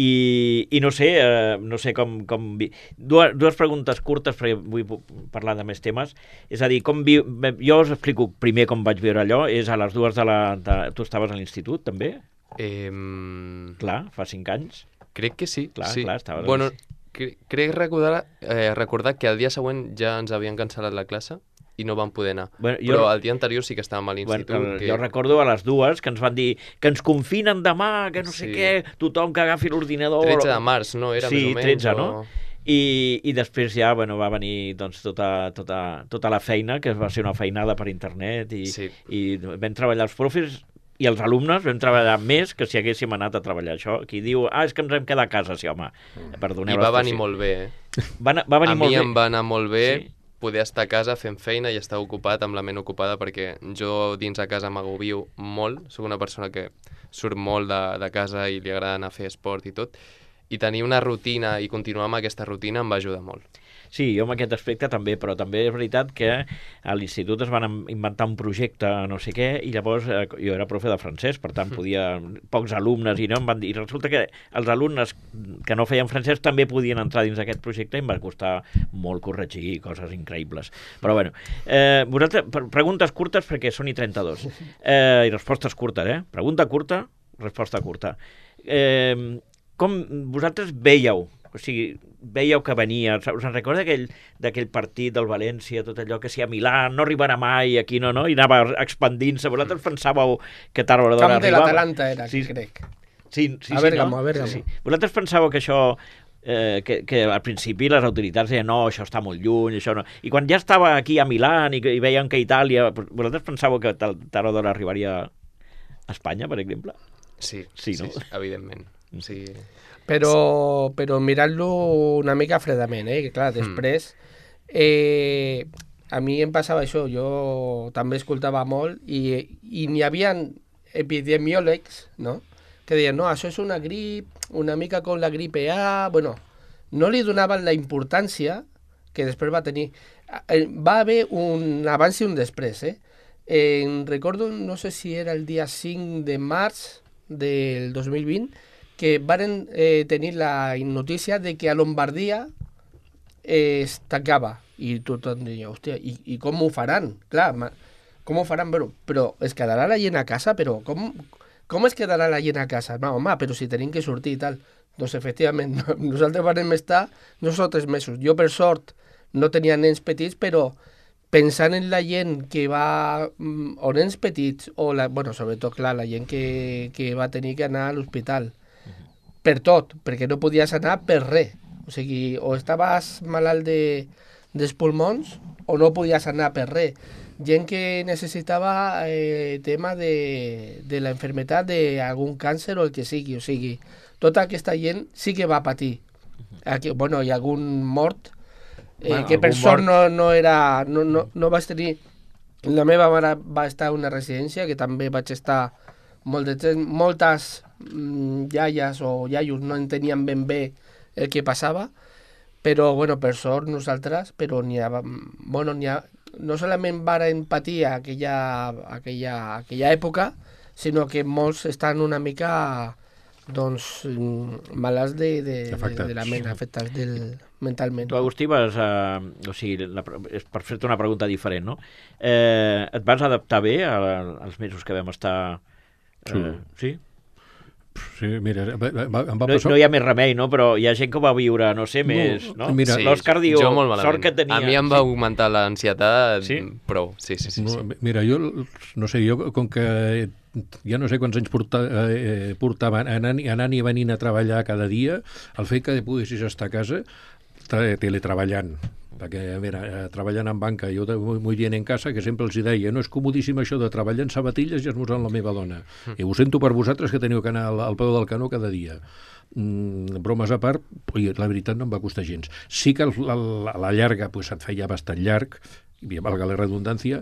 I, i no sé, eh, no sé com... com vi... dues, dues preguntes curtes perquè vull parlar de més temes. És a dir, com vi... jo us explico primer com vaig viure allò. És a les dues de la... De... Tu estaves a l'institut, també? Eh, Clar, fa cinc anys. crec que sí. Clar, sí. clar, estava- Bueno, cre crec recordar, eh, recordar que el dia següent ja ens havien cancel·lat la classe i no vam poder anar. Bueno, jo- Però el dia anterior sí que estàvem a l'institut. Bueno, el, que... Jo recordo a les dues que ens van dir que ens confinen demà, que no sé Sí. què, tothom que agafi l'ordinador... tretze de març, no? Era sí, més o menys. tretze, o... no? I, i després ja bueno, va venir doncs, tota, tota, tota la feina, que va ser una feinada per internet, i, Sí. i vam treballar els profes i els alumnes, vam treballar més que si haguéssim anat a treballar això. Qui diu, ah, és que ens hem quedat a casa, sí, home. Perdoneu I va venir l'expressió. molt bé, eh? Va, anar- va venir a molt mi bé. em va anar molt bé Sí. poder estar a casa fent feina i estar ocupat, amb la ment ocupada, perquè jo dins a casa m'agobio molt, sóc una persona que surt molt de, de casa i li agrada anar a fer esport i tot, i tenir una rutina i continuar amb aquesta rutina em va ajudar molt. Sí, jo en aquest aspecte també, però també és veritat que a l'institut es van em- inventar un projecte no sé què, i llavors eh, jo era profe de francès, per tant podia pocs alumnes, i no em van dir, i resulta que els alumnes que no feien francès també podien entrar dins d'aquest projecte i em va costar molt corregir coses increïbles. Però bueno, eh, vosaltres, per- preguntes curtes perquè són i trenta-dos. Eh, I respostes curtes, eh? Pregunta curta, resposta curta. Eh, com vosaltres veieu, o sigui, veieu que venia, us en recorda aquell, d'aquell partit del València, tot allò que si a Milà no arribarà mai, aquí no, no, i anava expandint-se, vosaltres pensàveu que tard o d'hora Camp de arribava? l'Atalanta era, Sí. crec. Sí, sí, A sí, Bèrgamo, no? a Bèrgamo. Sí, sí. Vosaltres pensàveu que això, eh, que, que al principi les autoritats deien no, això està molt lluny, això no. I quan ja estava aquí a Milà i, que- i veien que Itàlia, vosaltres pensàveu que tal- tard o d'hora arribaria a Espanya, per exemple? Sí, Sí, sí, no? sí, evidentment. Sí. Però, però mirant-lo una mica fredament, eh? Que clar, després... Eh, a mi em passava això, jo també escoltava molt i, i n'hi havia epidemiòlegs, no?, que deien, no, això és una grip, una mica com la gripe A, bueno, no li donaven la importància que després va tenir. Eh, Va haver un abans i un després, eh? Eh, recordo, no sé si era el dia cinc de març del dos mil vint, que varen eh, tenir la notícia de que a Lombardia eh, es tancava. I tothom deia, hòstia, i, i com ho faran? Clar, ma, com ho faran? Però, però es quedarà la gent a casa? Però com, com es quedarà la gent a casa? No, home, però si tenim que sortir i tal. Doncs efectivament, nosaltres vam estar nosaltres mesos. Jo, per sort, no tenia nens petits, però pensant en la gent que va... o nens petits, o la, bueno, sobretot, clar, la gent que, que va tenir que anar a l'hospital. Per tot, perquè no podies anar per res. O sigui, o estaves malalt de, dels pulmons o no podies anar per res. Gent que necessitava eh, tema de, de la enfermedad d'algun càncer o el que sigui. O sigui, tota aquesta gent sí que va patir. Aquí, bueno, hi ha algun mort, eh, Bueno, que per algun sort mort. no, no era... No, no, no vaig tenir... La meva mare va estar a una residència, que també vaig estar molt de temps. Moltes mm, iaies o iaios no entenien ben bé el que passava, però, bueno, per sort nosaltres, però n'hi ha... Bueno, n'hi ha... No solament varen patir aquella, aquella, aquella època, sinó que molts estan una mica, doncs, mm, malalts de, de, de, Afectats. de la ment, afectats del, mentalment. Tu, Agustí, vas... A, o sigui, la, és per fer-te una pregunta diferent, no? Eh, et vas adaptar bé a, als mesos que vam estar... Eh, sí? Sí, mira, va, va, em va No, passar... no hi ha més remei, no? Però hi ha gent que ho va viure, no sé, més... No? mira, Sí, L'Òscar diu, jo molt malament. sort que tenia... A mi em va augmentar l'ansietat Sí? prou. Sí, sí, sí. sí. No, mira, jo, no sé, jo com que ja no sé quants anys porta, eh, portava anant, anant i venint a treballar cada dia, el fet que poguessis estar a casa tra- teletreballant, perquè, a veure, eh, treballant en banca, jo de- muy bien en casa, que sempre els hi deia, no és comodíssim això de treballar en sabatilles i esmorzar amb la meva dona. I ho sento per vosaltres que teniu que anar al, al peu del canó cada dia. Mm, bromes a part, oi, la veritat no em va costar gens. Sí que el, la, la llarga pues, et feia bastant llarg, i valga la redundància,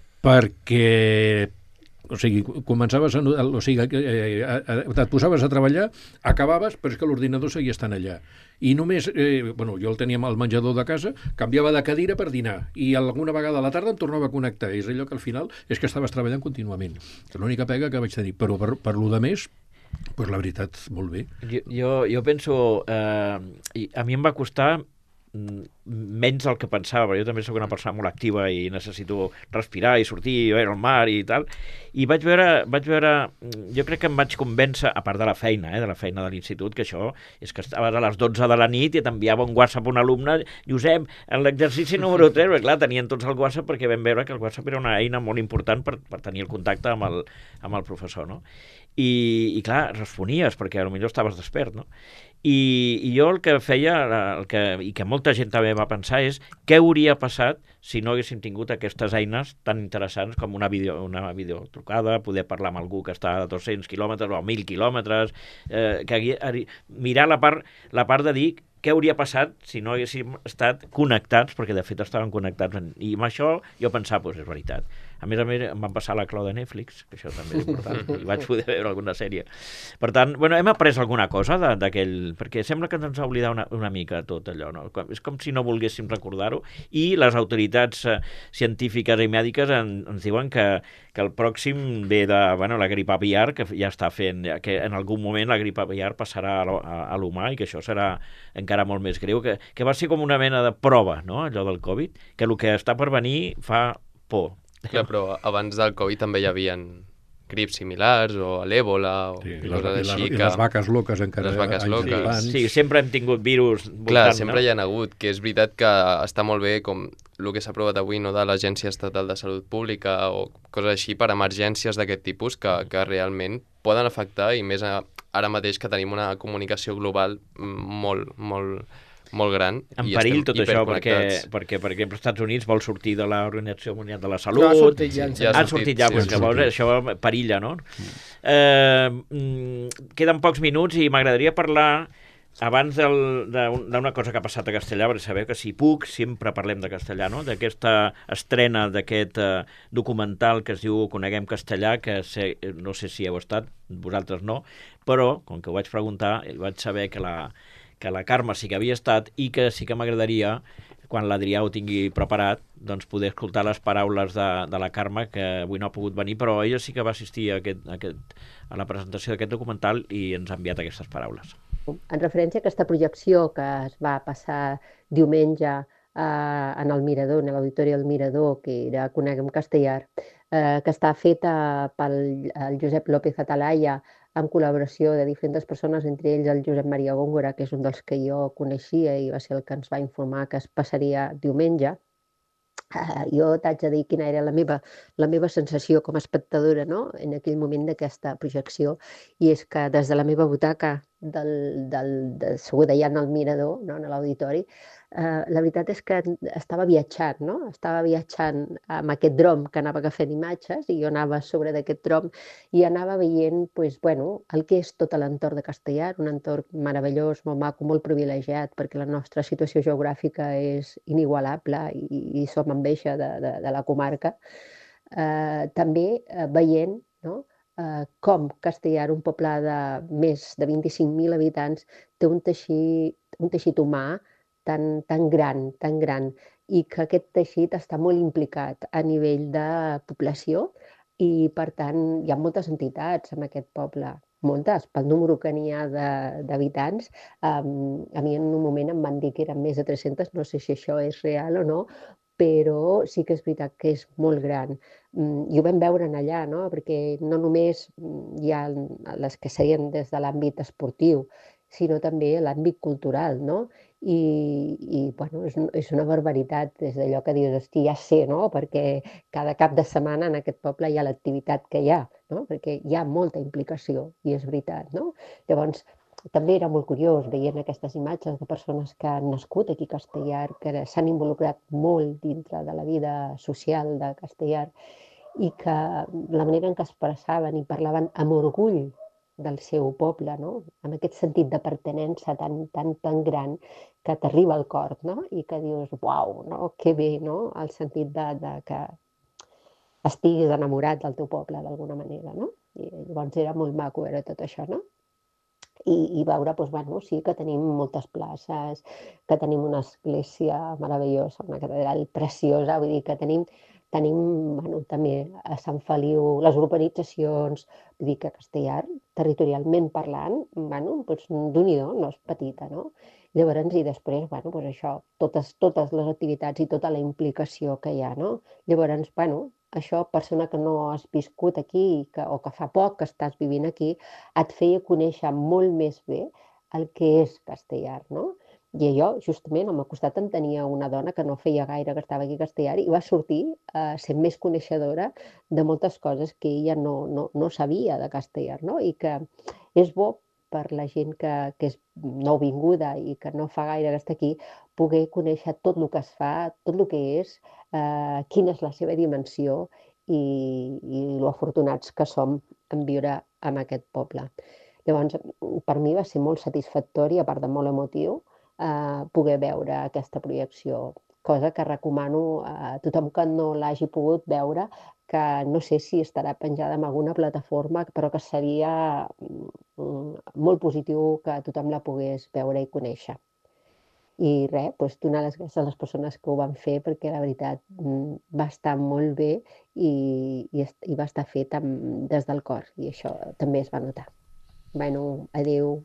perquè o sigui, començaves a, o sigui, eh, et posaves a treballar, acabaves, però és que l'ordinador seguia estant allà. I només, eh, bueno, jo el tenia al menjador de casa, canviava de cadira per dinar, i alguna vegada a la tarda em tornava a connectar. És allò que al final és que estaves treballant contínuament. L'única pega que vaig tenir, però per, per lo de més, pues la veritat, molt bé. Jo, jo, jo penso... Eh, i a mi em va costar mm, menys del que pensava, perquè jo també sóc una persona molt activa i necessito respirar i sortir i veure el mar i tal, i vaig veure, vaig veure, jo crec que em vaig convèncer, a part de la feina, eh, de la feina de l'institut, que això és que estaves a les dotze de la nit i t'enviava un WhatsApp a un alumne, Josep, en l'exercici número tres, perquè clar, tenien tots el WhatsApp perquè vam veure que el WhatsApp era una eina molt important per, per tenir el contacte amb el, amb el professor, no? I, i clar, responies, perquè potser estaves despert, no? I, i jo el que feia, el que, i que molta gent també va pensar, és què hauria passat si no haguéssim tingut aquestes eines tan interessants com una, video, una videotrucada, poder parlar amb algú que està a dos-cents quilòmetres o a mil quilòmetres, eh, que hagués, mirar la part, la part de dir què hauria passat si no haguéssim estat connectats, perquè de fet estaven connectats, i amb això jo pensava, doncs és veritat. A més a més, em van passar la clau de Netflix, que això també és important, i vaig poder veure alguna sèrie. Per tant, bueno, hem après alguna cosa d'aquell... Perquè sembla que ens ha oblidat una, una mica tot allò, no? És com si no volguéssim recordar-ho, i les autoritats eh, científiques i mèdiques en, ens diuen que, que el pròxim ve de, bueno, la grip aviar, que ja està fent, que en algun moment la grip aviar passarà a, a, a l'humà i que això serà encara molt més greu, que, que va ser com una mena de prova, no?, allò del Covid, que el que està per venir fa por. Clar, però abans del Covid també hi havia grips similars, o l'èbola, o Sí, i, les, coses i, les, així. i que... les vaques loques encara Les vaques anys loques. abans. Sí, sempre hem tingut virus voltant, Clar, sempre no? hi ha hagut, que és veritat que està molt bé com el que s'ha aprovat avui, no, de l'Agència Estatal de Salut Pública o coses així per emergències d'aquest tipus que, que realment poden afectar, i més a, ara mateix que tenim una comunicació global molt, molt, molt gran. En i perill estem tot això, perquè, hiperconnectats. perquè, per exemple, els Estats Units vol sortir de l'Organització Mundial de la Salut. No ha sortit ja, Ja Ha ha sortit sortit, ja, sí, pues, ha que veus, sortit. això perilla, no? Eh, mm, queden pocs minuts i m'agradaria parlar abans del- d'un- d'una cosa que ha passat a Castellà, perquè sabeu que si puc sempre parlem de castellà, no? D'aquesta estrena d'aquest eh, documental que es diu Coneguem Castellà, que sé, no sé si heu estat, vosaltres no, però, com que ho vaig preguntar, vaig saber que la, que la Carme sí que havia estat i que sí que m'agradaria, quan l'Adrià ho tingui preparat, doncs poder escoltar les paraules de, de la Carme, que avui no ha pogut venir, però ella sí que va assistir a, aquest, a, aquest, a la presentació d'aquest documental i ens ha enviat aquestes paraules. En referència a aquesta projecció que es va passar diumenge eh, en el Mirador, en l'Auditori del Mirador, que era Coneguem Castellar, eh, que està feta pel el Josep López Atalaya, en col·laboració de diferents persones, entre ells el Josep Maria Góngora, que és un dels que jo coneixia i va ser el que ens va informar que es passaria diumenge. Uh, jo t'haig de dir quina era la meva, la meva sensació com a espectadora, no?, en aquell moment d'aquesta projecció, i és que des de la meva butaca del, del, de, segur d'allà en el mirador, no? En l'auditori, eh, la veritat és que estava viatjant, no? Estava viatjant amb aquest drom que anava agafant imatges i jo anava a sobre d'aquest drom i anava veient pues, bueno, el que és tot l'entorn de Castellar, un entorn meravellós, molt maco, molt privilegiat, perquè la nostra situació geogràfica és inigualable i, i som enveja de, de, de la comarca. Eh, també eh, veient, no? Uh, com Castellar, un poble de més de vint-i-cinc mil habitants, té un teixit, un teixit humà tan, tan gran, tan gran, i que aquest teixit està molt implicat a nivell de població i, per tant, hi ha moltes entitats en aquest poble, moltes, pel número que n'hi ha d'habitants. Um, a mi en un moment em van dir que eren més de tres-centes, no sé si això és real o no, però sí que és veritat que és molt gran. I ho vam veure en allà, no? Perquè no només hi ha les que serien des de l'àmbit esportiu, sinó també l'àmbit cultural, no? I, i bueno, és, és una barbaritat, des d'allò que dius, hosti, ja sé, no? Perquè cada cap de setmana en aquest poble hi ha l'activitat que hi ha, no? Perquè hi ha molta implicació, i és veritat, no? Llavors, també era molt curiós veient aquestes imatges de persones que han nascut aquí a Castellar, que s'han involucrat molt dintre de la vida social de Castellar i que la manera en què expressaven i parlaven amb orgull del seu poble, no? Amb aquest sentit de pertinença tan, tan, tan gran que t'arriba al cor, no? I que dius, uau, no? Que bé, no? El sentit de, de que estiguis enamorat del teu poble d'alguna manera, no? I llavors era molt maco veure tot això, no? I, i veure, doncs, bueno, sí que tenim moltes places, que tenim una església meravellosa, una catedral preciosa, vull dir que tenim, tenim bueno, també a Sant Feliu, les urbanitzacions, vull dir que Castellar, territorialment parlant, bueno, doncs, d'un-i-do, no és petita, no? Llavors, i després, bueno, doncs això, totes, totes les activitats i tota la implicació que hi ha, no? Llavors, bueno, això, persona que no has viscut aquí que, o que fa poc que estàs vivint aquí, et feia conèixer molt més bé el que és Castellar, no? I jo, justament, al meu costat em tenia una dona que no feia gaire que estava aquí a Castellar i va sortir eh, sent més coneixedora de moltes coses que ella no, no, no sabia de Castellar, no? I que és bo per la gent que, que és nouvinguda i que no fa gaire que està aquí, poder conèixer tot el que es fa, tot el que és, eh, quina és la seva dimensió i, i lo afortunats que som en viure en aquest poble. Llavors, per mi va ser molt satisfactori, a part de molt emotiu, eh, poder veure aquesta projecció, cosa que recomano a tothom que no l'hagi pogut veure, que no sé si estarà penjada en alguna plataforma, però que seria molt positiu que tothom la pogués veure i conèixer. I res, doncs donar les gràcies a les persones que ho van fer, perquè la veritat va estar molt bé i, i, i va estar fet amb, des del cor, i això també es va notar. Bueno, adéu.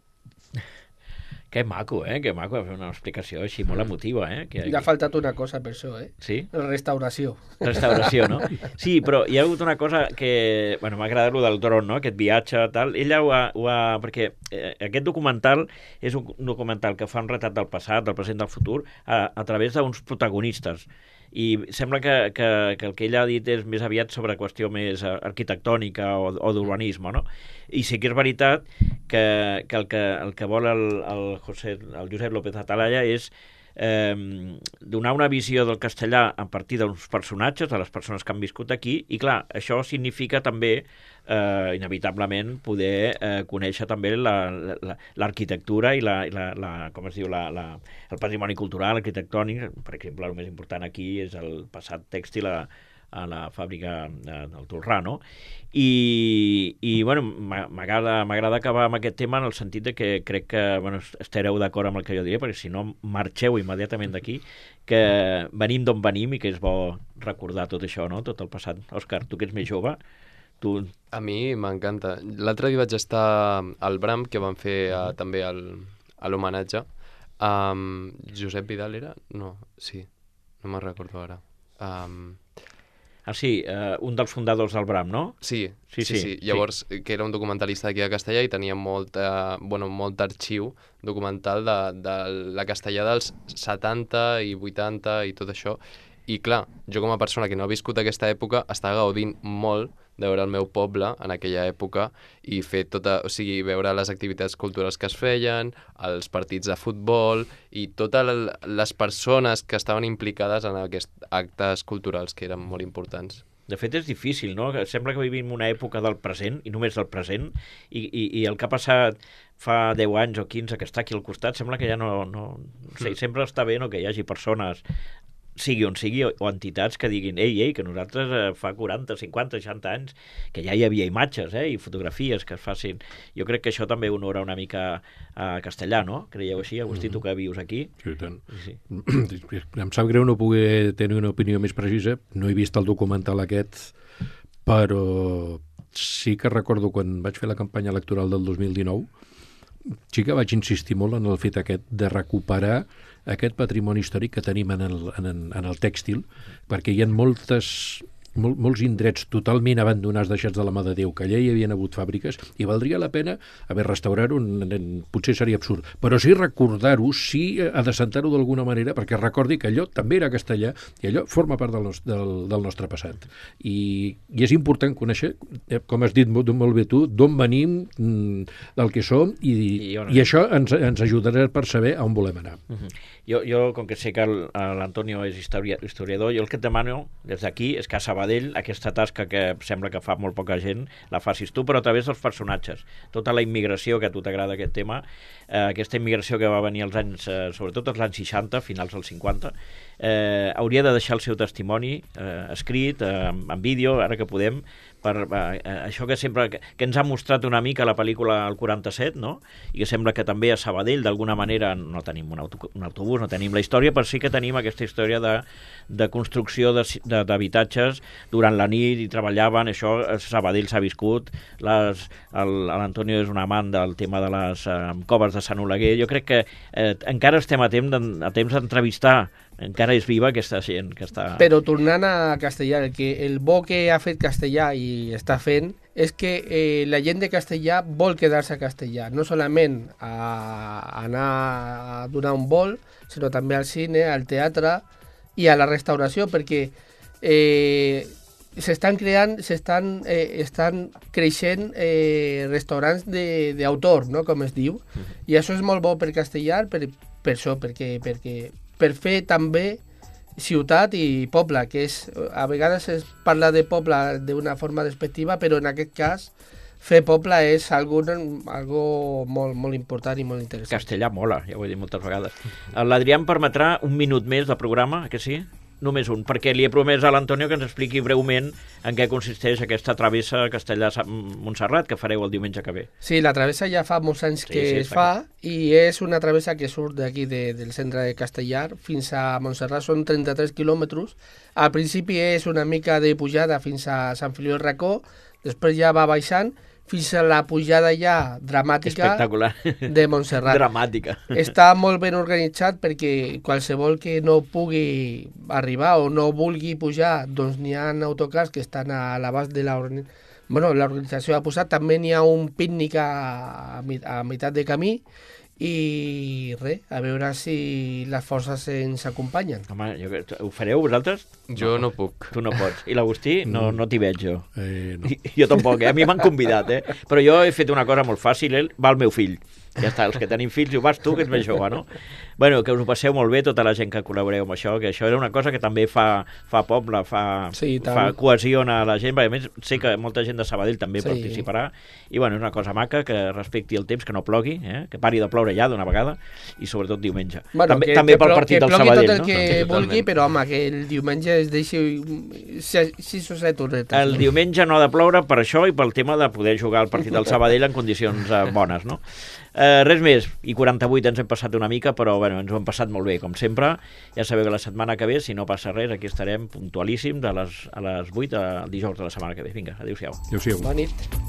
Que maco, eh? Que maco, fer una explicació així molt emotiva, eh? Que... Li ha faltat una cosa per això, eh? Sí? Restauració. Restauració, no? Sí, però hi ha hagut una cosa que... Bueno, m'ha agradat el del dron, no? Aquest viatge, tal. Ella ho ha... Ho ha perquè eh, aquest documental és un documental que fa un retrat del passat, del present, del futur, a, a través d'uns protagonistes. I sembla que, que, que el que ella ha dit és més aviat sobre qüestió més arquitectònica o, o d'urbanisme, no? I sí que és veritat que, que, el, que el que vol el, el, José, el Josep López Atalaya és eh, donar una visió del castellà a partir d'uns personatges, de les persones que han viscut aquí, i clar, això significa també eh, inevitablement poder eh, conèixer també l'arquitectura la, la, i la, i la, la, com es diu, la, la, el patrimoni cultural, arquitectònic. Per exemple, el més important aquí és el passat tèxtil a, a la fàbrica del Tolrà, no? I, i bueno, m'agrada acabar amb aquest tema en el sentit de que crec que bueno, estareu d'acord amb el que jo diré, perquè si no marxeu immediatament d'aquí, que venim d'on venim i que és bo recordar tot això, no? Tot el passat. Òscar, tu que ets més jove, tu... A mi m'encanta. L'altre dia vaig estar al Bram, que van fer uh, també l'homenatge. Um, Josep Vidal era? No, sí, no me'n recordo ara. Um... Ah, sí, uh, un dels fundadors del Bram, no? Sí, sí, sí. sí, sí. Llavors, sí. Que era un documentalista d'aquí a Castellà i tenia molt, uh, bueno, molt arxiu documental de, de la Castellà dels setanta i vuitanta i tot això. I clar, jo com a persona que no ha viscut aquesta època està gaudint molt de veure el meu poble en aquella època i fer tota, o sigui, veure les activitats culturals que es feien, els partits de futbol i totes les persones que estaven implicades en aquests actes culturals que eren molt importants. De fet, és difícil, no? Sembla que vivim una època del present, i només del present, i, i, i el que ha passat fa deu anys o quinze que està aquí al costat, sembla que ja no... no, no sé, sempre està bé, no?, que hi hagi persones, sigui on sigui, o entitats que diguin ei, ei, que nosaltres eh, fa quaranta, cinquanta, seixanta anys que ja hi havia imatges eh, i fotografies que es facin. Jo crec que això també honora una mica a Castellà, no? Creieu així, Agustí, tu que vius aquí? Sí, tant. Sí. Em sap greu no poder tenir una opinió més precisa. No he vist el documental aquest, però sí que recordo quan vaig fer la campanya electoral del dos mil dinou, sí que vaig insistir molt en el fet aquest de recuperar aquest patrimoni històric que tenim en el, en, en el tèxtil, perquè hi ha moltes, mol, molts indrets totalment abandonats, deixats de la mà de Déu, que allà hi havien hagut fàbriques, i valdria la pena haver restaurar-ho, potser seria absurd, però sí recordar-ho, sí adecentar-ho d'alguna manera, perquè recordi que allò també era castellà i allò forma part del, nostre, del, del nostre passat. I, I és important conèixer, com has dit molt, molt bé tu, d'on venim, del que som, i, I, i això ens, ens ajudarà per saber on volem anar. Uh-huh. Jo, jo, com que sé que l'Antonio és historiador, jo el que et demano des d'aquí és que a Sabadell aquesta tasca que sembla que fa molt poca gent la facis tu, però a través dels personatges. Tota la immigració, que a tu t'agrada aquest tema, eh, aquesta immigració que va venir als anys, eh, sobretot als anys seixanta, finals dels cinquanta, eh, hauria de deixar el seu testimoni eh, escrit, eh, en vídeo, ara que podem, per eh, això que sempre que, que ens ha mostrat una mica la pel·lícula El quaranta-set, no? I que sembla que també a Sabadell d'alguna manera no tenim un, auto, un autobús, no tenim la història, però sí que tenim aquesta història de, de construcció d'habitatges durant la nit i treballaven, això a Sabadell s'ha viscut, l'Antonio és un amant del tema de les eh, coves de Sant Oleguer. Jo crec que eh, encara estem a temps de, a temps d'entrevistar, encara és viva aquesta gent que està... Però tornant a Castellà, el, que, el bo que ha fet Castellà i està fent és que eh, la gent de Castellà vol quedar-se a Castellà, no solament a, a anar a donar un vol, sinó també al cine, al teatre i a la restauració, perquè eh, s'estan creant, s'estan eh, estan creixent eh, restaurants d'autor, no?, com es diu, i això és molt bo per Castellà, per, per això, perquè, perquè per fer també ciutat i poble, que és, a vegades es parla de poble d'una forma despectiva, però en aquest cas fer poble és algo, algo molt, molt important i molt interessant. Castellà mola, ja ho he dit moltes vegades. L'Adrià em permetrà un minut més de programa, que sí? Només un, perquè li he promès a l'Antonio que ens expliqui breument en què consisteix aquesta travessa Castellà-Montserrat que fareu el diumenge que ve. Sí, la travessa ja fa molts anys que sí, sí, es fa clar. I és una travessa que surt d'aquí de, del centre de Castellar fins a Montserrat, són trenta-tres quilòmetres. Al principi és una mica de pujada fins a Sant Feliu del Racó, després ja va baixant fins a la pujada ja dramàtica de Montserrat. Dramàtica. Està molt ben organitzat perquè qualsevol que no pugui arribar o no vulgui pujar, doncs n'hi ha autocars que estan a l'abast de l'organització. Bueno, l'organització ha posat, també n'hi ha un pícnic a, a meitat de camí i res, a veure si les forces ens acompanyen. Home, jo, ho fareu vosaltres? Jo no, no puc. Tu no pots. I l'Agustí? No, no t'hi veig jo. Eh, no. I, jo tampoc, eh? A mi m'han convidat, eh? Però jo he fet una cosa molt fàcil, eh? Va el meu fill. Ja està, els que tenim fills, ho vas tu, que ets més jove, no? Bueno, que us ho passeu molt bé, tota la gent que col·laboreu amb això, que això era una cosa que també fa, fa poble, fa, sí, fa cohesiona la gent, perquè a més sé que molta gent de Sabadell també sí. participarà, i bueno, és una cosa maca, que respecti el temps, que no plogui, eh? Que pari de ploure ja d'una vegada, i sobretot diumenge. Bueno, també que, també que pel partit del Sabadell, tot el no? que Sí, vulgui, però home, que el diumenge es deixi sis o set horetes. El no? diumenge no ha de ploure per això i pel tema de poder jugar el partit del Sabadell en condicions eh, bones, no? Eh, res més, i quaranta-vuit ens hem passat una mica, però bueno, ens ho hem passat molt bé, com sempre. Ja sabeu que la setmana que ve, si no passa res, aquí estarem puntualíssims a les, a les vuit, el dijous de la setmana que ve. Vinga, adéu-siau. Adéu-siau. Bona nit.